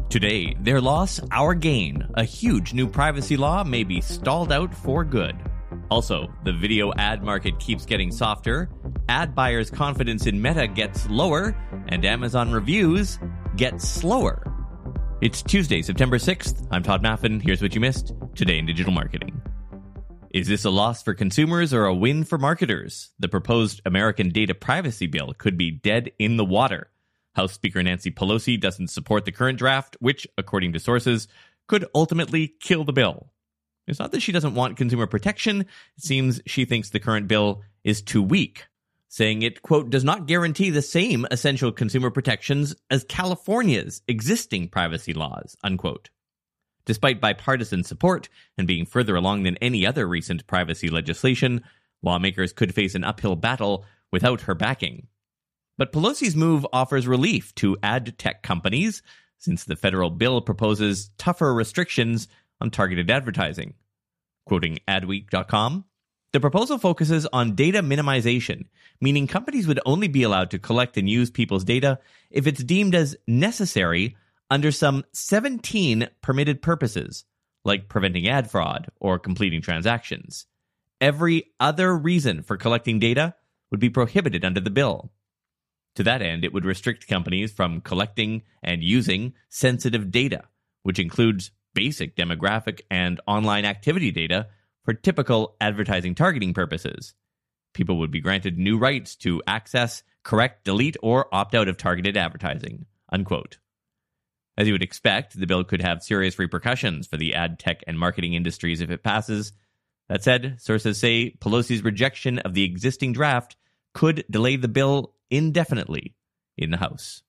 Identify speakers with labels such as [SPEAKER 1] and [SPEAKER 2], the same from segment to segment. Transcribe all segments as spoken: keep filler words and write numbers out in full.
[SPEAKER 1] Today, their loss, our gain. A huge new privacy law may be stalled out for good. Also, the video ad market keeps getting softer, ad buyers' confidence in Meta gets lower, and Amazon reviews get slower. It's Tuesday, September sixth. I'm Todd Maffin. Here's what you missed today in digital marketing. Is this a loss for consumers or a win for marketers? The proposed American data privacy bill could be dead in the water. House Speaker Nancy Pelosi doesn't support the current draft, which, according to sources, could ultimately kill the bill. It's not that she doesn't want consumer protection. It seems she thinks the current bill is too weak, saying it, quote, does not guarantee the same essential consumer protections as California's existing privacy laws, unquote. Despite bipartisan support and being further along than any other recent privacy legislation, lawmakers could face an uphill battle without her backing. But Pelosi's move offers relief to ad tech companies, since the federal bill proposes tougher restrictions on targeted advertising. Quoting adweek dot com, the proposal focuses on data minimization, meaning companies would only be allowed to collect and use people's data if it's deemed as necessary under some seventeen permitted purposes, like preventing ad fraud or completing transactions. Every other reason for collecting data would be prohibited under the bill. To that end, it would restrict companies from collecting and using sensitive data, which includes basic demographic and online activity data for typical advertising targeting purposes. People would be granted new rights to access, correct, delete, or opt out of targeted advertising, unquote. As you would expect, the bill could have serious repercussions for the ad tech and marketing industries if it passes. That said, sources say Pelosi's rejection of the existing draft could delay the bill indefinitely in the House.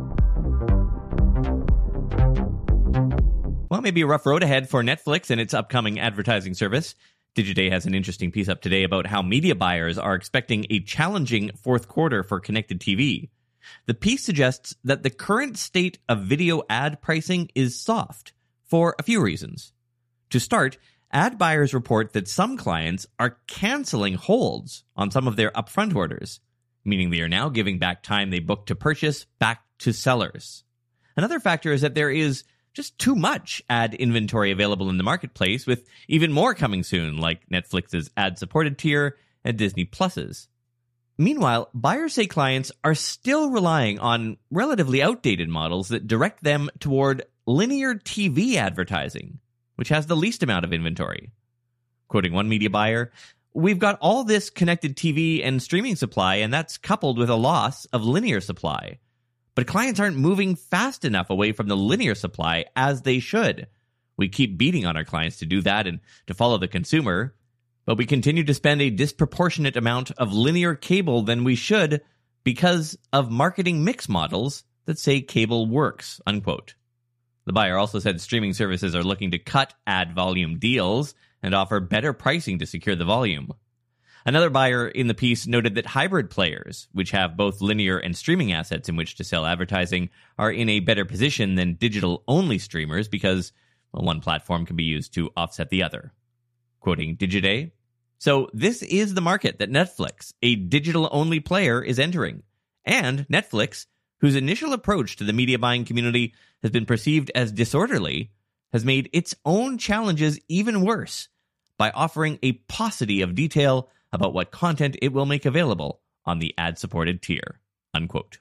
[SPEAKER 1] Well, maybe a rough road ahead for Netflix and its upcoming advertising service. Digiday has an interesting piece up today about how media buyers are expecting a challenging fourth quarter for connected T V. The piece suggests that the current state of video ad pricing is soft for a few reasons. To start, ad buyers report that some clients are canceling holds on some of their upfront orders, meaning they are now giving back time they booked to purchase back to sellers. Another factor is that there is just too much ad inventory available in the marketplace, with even more coming soon, like Netflix's ad-supported tier and Disney Plus's. Meanwhile, buyers say clients are still relying on relatively outdated models that direct them toward linear T V advertising, which has the least amount of inventory. Quoting one media buyer, "We've got all this connected T V and streaming supply, and that's coupled with a loss of linear supply. But clients aren't moving fast enough away from the linear supply as they should. We keep beating on our clients to do that and to follow the consumer, but we continue to spend a disproportionate amount of linear cable than we should because of marketing mix models that say cable works," unquote. The buyer also said streaming services are looking to cut ad volume deals and offer better pricing to secure the volume. Another buyer in the piece noted that hybrid players, which have both linear and streaming assets in which to sell advertising, are in a better position than digital-only streamers because, well, one platform can be used to offset the other. Quoting Digiday, "So this is the market that Netflix, a digital-only player, is entering. And Netflix, whose initial approach to the media buying community has been perceived as disorderly, has made its own challenges even worse by offering a paucity of detail about what content it will make available on the ad-supported tier," unquote.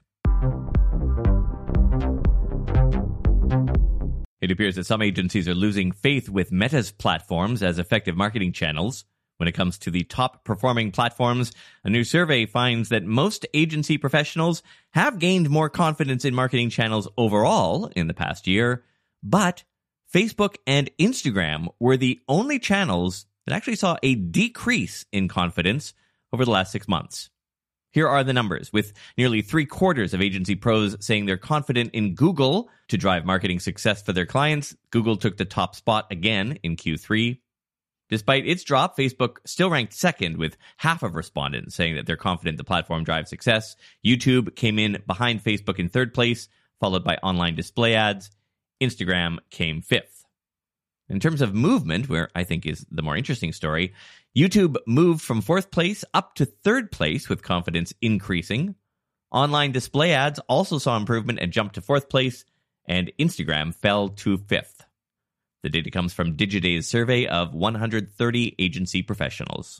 [SPEAKER 1] It appears that some agencies are losing faith with Meta's platforms as effective marketing channels. When it comes to the top-performing platforms, a new survey finds that most agency professionals have gained more confidence in marketing channels overall in the past year, but Facebook and Instagram were the only channels that actually saw a decrease in confidence over the last six months. Here are the numbers, with nearly three-quarters of agency pros saying they're confident in Google to drive marketing success for their clients. Google took the top spot again in Q three. Despite its drop, Facebook still ranked second, with half of respondents saying that they're confident the platform drives success. YouTube came in behind Facebook in third place, followed by online display ads. Instagram came fifth. In terms of movement, where I think is the more interesting story, YouTube moved from fourth place up to third place with confidence increasing. Online display ads also saw improvement and jumped to fourth place, and Instagram fell to fifth. The data comes from Digiday's survey of one hundred thirty agency professionals.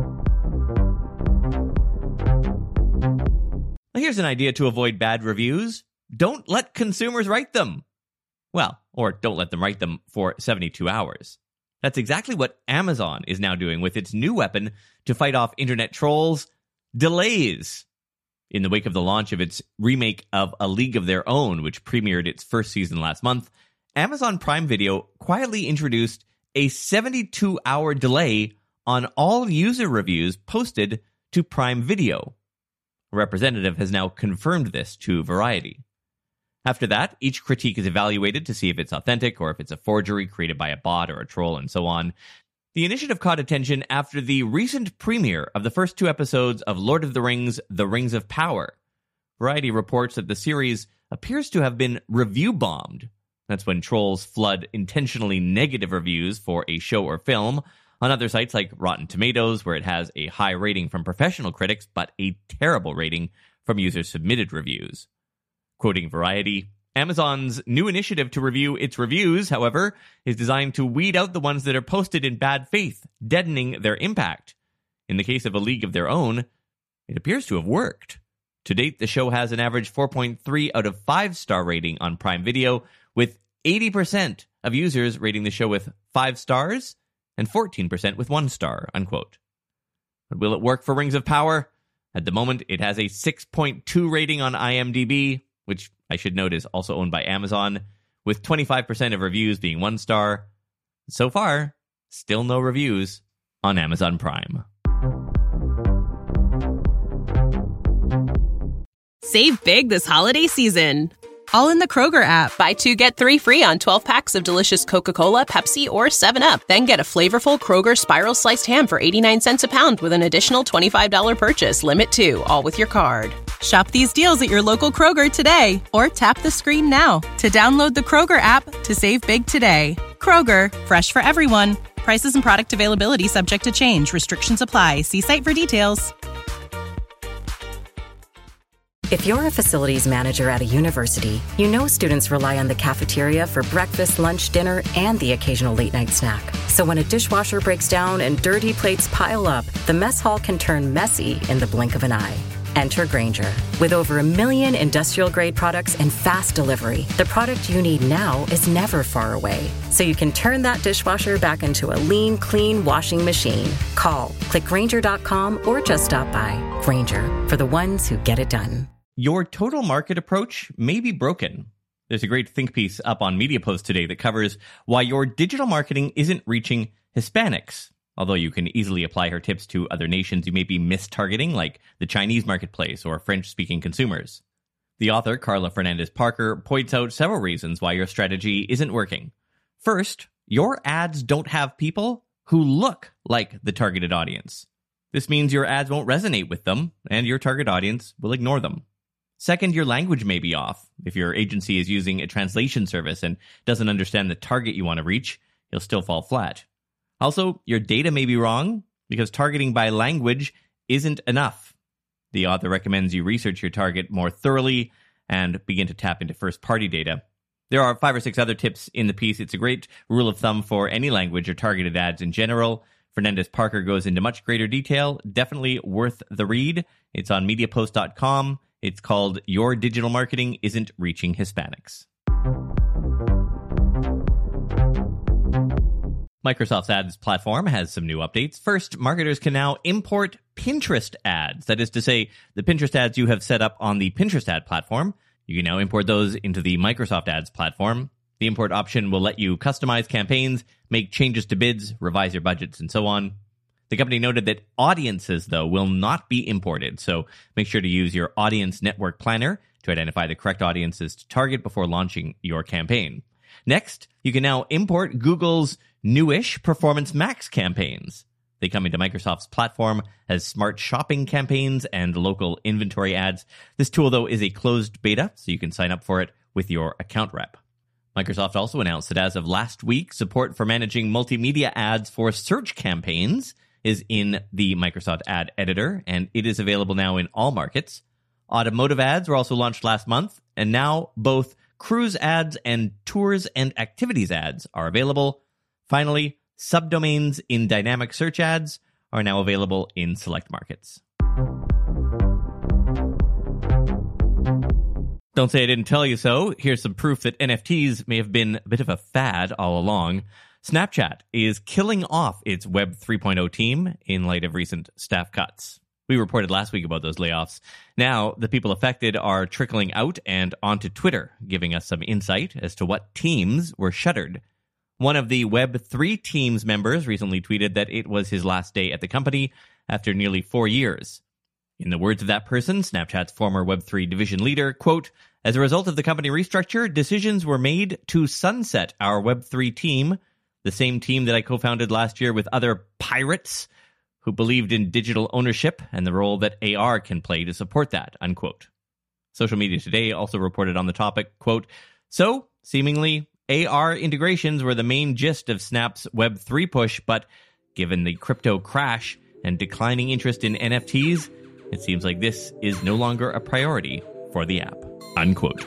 [SPEAKER 1] Now here's an idea to avoid bad reviews. Don't let consumers write them. Well, or don't let them write them for seventy-two hours. That's exactly what Amazon is now doing with its new weapon to fight off internet trolls, delays. In the wake of the launch of its remake of A League of Their Own, which premiered its first season last month, Amazon Prime Video quietly introduced a seventy-two hour delay on all user reviews posted to Prime Video. A representative has now confirmed this to Variety. After that, each critique is evaluated to see if it's authentic or if it's a forgery created by a bot or a troll and so on. The initiative caught attention after the recent premiere of the first two episodes of Lord of the Rings, The Rings of Power. Variety reports that the series appears to have been review-bombed. That's when trolls flood intentionally negative reviews for a show or film on other sites like Rotten Tomatoes, where it has a high rating from professional critics, but a terrible rating from user-submitted reviews. Quoting Variety, Amazon's new initiative to review its reviews, however, is designed to weed out the ones that are posted in bad faith, deadening their impact. In the case of A League of Their Own, it appears to have worked. To date, the show has an average four point three out of five star rating on Prime Video, with eighty percent of users rating the show with five stars and fourteen percent with one star, unquote. But will it work for Rings of Power? At the moment, it has a six point two rating on IMDb, which I should note is also owned by Amazon, with twenty-five percent of reviews being one star. So far, still no reviews on Amazon Prime.
[SPEAKER 2] Save big this holiday season, all in the Kroger app.
[SPEAKER 3] Buy two, get three free on twelve packs of delicious Coca-Cola, Pepsi, or seven up. Then get a flavorful Kroger Spiral Sliced Ham for eighty-nine cents a pound with an additional twenty-five dollars purchase. Limit two, all with your card.
[SPEAKER 2] Shop these deals at your local Kroger today, or tap the screen now to download the Kroger app to save big today. Kroger, fresh for everyone. Prices and product availability subject to change. Restrictions apply. See site for details.
[SPEAKER 4] If you're a facilities manager at a university, you know students rely on the cafeteria for breakfast, lunch, dinner, and the occasional late-night snack. So when a dishwasher breaks down and dirty plates pile up, the mess hall can turn messy in the blink of an eye. Enter Grainger. With over a million industrial-grade products and fast delivery, the product you need now is never far away. So you can turn that dishwasher back into a lean, clean washing machine. Call, click Grainger dot com, or just stop by. Grainger, for the ones who get it done.
[SPEAKER 1] Your total market approach may be broken. There's a great think piece up on MediaPost today that covers why your digital marketing isn't reaching Hispanics. Although you can easily apply her tips to other nations you may be mistargeting, like the Chinese marketplace or French-speaking consumers. The author, Carla Fernandez Parker, points out several reasons why your strategy isn't working. First, your ads don't have people who look like the targeted audience. This means your ads won't resonate with them, and your target audience will ignore them. Second, your language may be off. If your agency is using a translation service and doesn't understand the target you want to reach, you'll still fall flat. Also, your data may be wrong, because targeting by language isn't enough. The author recommends you research your target more thoroughly and begin to tap into first-party data. There are five or six other tips in the piece. It's a great rule of thumb for any language or targeted ads in general. Fernandez Parker goes into much greater detail. Definitely worth the read. It's on MediaPost dot com. It's called Your Digital Marketing Isn't Reaching Hispanics. Microsoft's ads platform has some new updates. First, marketers can now import Pinterest ads. That is to say, the Pinterest ads you have set up on the Pinterest ad platform, you can now import those into the Microsoft ads platform. The import option will let you customize campaigns, make changes to bids, revise your budgets, and so on. The company noted that audiences, though, will not be imported, so make sure to use your Audience Network Planner to identify the correct audiences to target before launching your campaign. Next, you can now import Google's newish Performance Max campaigns. They come into Microsoft's platform as smart shopping campaigns and local inventory ads. This tool, though, is a closed beta, so you can sign up for it with your account rep. Microsoft also announced that as of last week, support for managing multimedia ads for search campaigns is in the Microsoft Ad Editor, and it is available now in all markets. Automotive ads were also launched last month, and now both cruise ads, and tours and activities ads are available. Finally, subdomains in dynamic search ads are now available in select markets. Don't say I didn't tell you so. Here's some proof that N F Ts may have been a bit of a fad all along. Snapchat is killing off its Web three point oh team in light of recent staff cuts. We reported last week about those layoffs. Now, the people affected are trickling out and onto Twitter, giving us some insight as to what teams were shuttered. One of the Web three team's members recently tweeted that it was his last day at the company after nearly four years. In the words of that person, Snapchat's former Web three division leader, quote, "As a result of the company restructure, decisions were made to sunset our Web three team, the same team that I co-founded last year with other pirates who believed in digital ownership and the role that A R can play to support that," unquote. Social Media Today also reported on the topic, quote, "So, seemingly, A R integrations were the main gist of Snap's Web three push, but given the crypto crash and declining interest in N F Ts, it seems like this is no longer a priority for the app," unquote.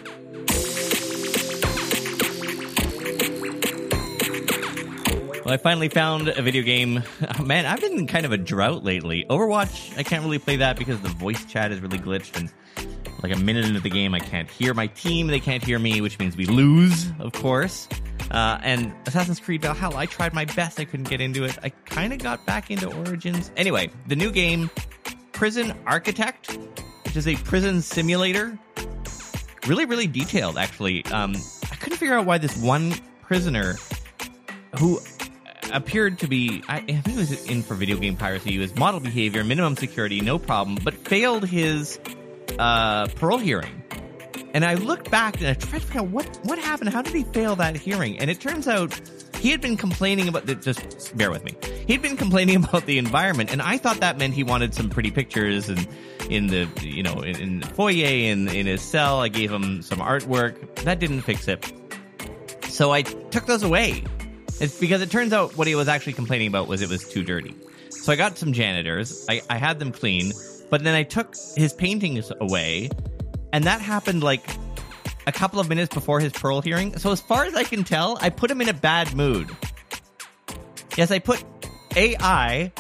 [SPEAKER 1] Well, I finally found a video game. Oh, man, I've been in kind of a drought lately. Overwatch, I can't really play that because the voice chat is really glitched, and like a minute into the game, I can't hear my team, they can't hear me, which means we lose, of course. Uh, and Assassin's Creed Valhalla, I tried my best, I couldn't get into it. I kind of got back into Origins. Anyway, the new game, Prison Architect, which is a prison simulator. Really, really detailed, actually. Um, I couldn't figure out why this one prisoner who appeared to be, I, I think he was in for video game piracy. He was model behavior, minimum security, no problem, but failed his uh, parole hearing. And I looked back and I tried to figure out what, what happened. How did he fail that hearing? And it turns out he had been complaining about the, just bear with me. He'd been complaining about the environment, and I thought that meant he wanted some pretty pictures and in the, you know, in, in the foyer and in his cell. I gave him some artwork. That didn't fix it. So I took those away. It's because it turns out what he was actually complaining about was it was too dirty. So I got some janitors. I, I had them clean, but then I took his paintings away, and that happened like a couple of minutes before his parole hearing. So as far as I can tell, I put him in a bad mood. Yes, I put A I,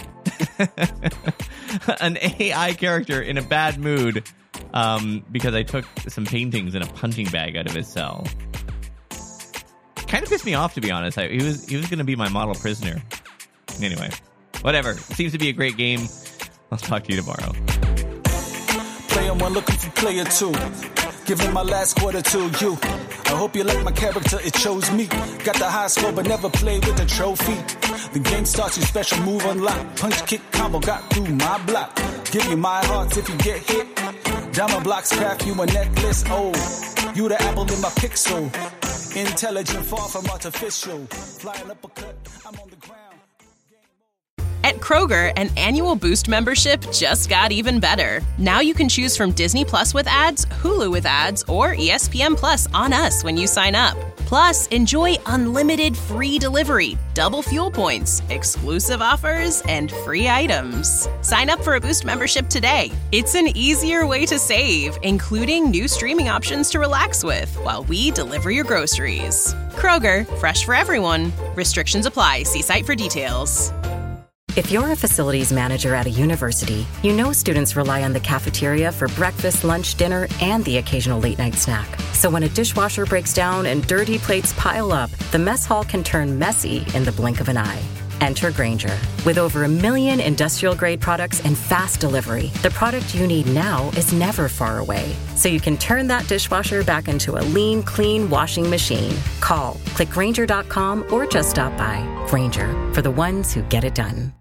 [SPEAKER 1] an A I character in a bad mood um, because I took some paintings and a punching bag out of his cell. Kind of pissed me off, to be honest. I, he was he was going to be my model prisoner. Anyway, whatever. It seems to be a great game. I'll talk to you tomorrow.
[SPEAKER 5] Player one looking for player two. Giving my last quarter to you. I hope you like my character, it chose me. Got the high score but never played with the trophy. The game starts, your special move unlocked. Punch, kick, combo, got through my block. Give you my hearts if you get hit. Diamond blocks, craft you a necklace. Oh, you the apple in my pixel. Intelligent, far from artificial. Flying uppercut, I'm on the ground.
[SPEAKER 3] At Kroger, an annual Boost membership just got even better. Now you can choose from Disney Plus with ads, Hulu with ads, or E S P N Plus on us when you sign up. Plus, enjoy unlimited free delivery, double fuel points, exclusive offers, and free items. Sign up for a Boost membership today. It's an easier way to save, including new streaming options to relax with while we deliver your groceries. Kroger, fresh for everyone. Restrictions apply. See site for details.
[SPEAKER 4] If you're a facilities manager at a university, you know students rely on the cafeteria for breakfast, lunch, dinner, and the occasional late-night snack. So when a dishwasher breaks down and dirty plates pile up, the mess hall can turn messy in the blink of an eye. Enter Grainger. With over a million industrial-grade products and fast delivery, the product you need now is never far away. So you can turn that dishwasher back into a lean, clean washing machine. Call, click Grainger dot com, or just stop by. Grainger, for the ones who get it done.